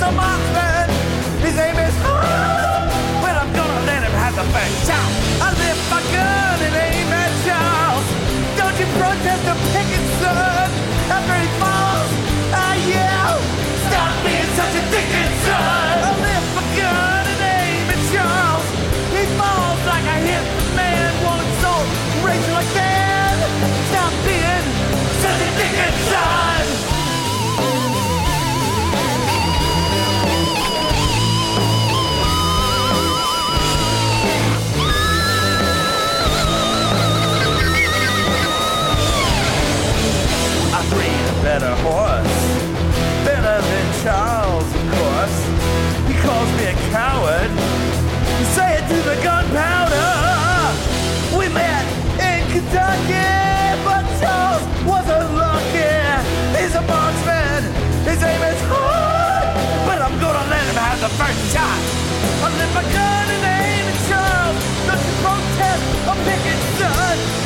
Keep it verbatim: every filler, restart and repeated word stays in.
a marksman. His aim is hard, but I'm gonna let him have the first shot. I lift my gun and aim at Charles. Don't you protest the picket, son. After he falls, I yell, stop being such a dickhead, son. I lift my gun and aim at Charles. He falls like I hit the man, woman, soul, Rachel again. Stop being such a dickhead, son. I breed a better horse, better than Charles, of course. He calls me a coward. Say it to the gunpowder. We met in Kentucky, but Charles wasn't lucky. He's a marksman. His aim is hard, but I'm gonna let him have the first shot. I lift my gun and aim at Charles. Don't you protest a picket, son.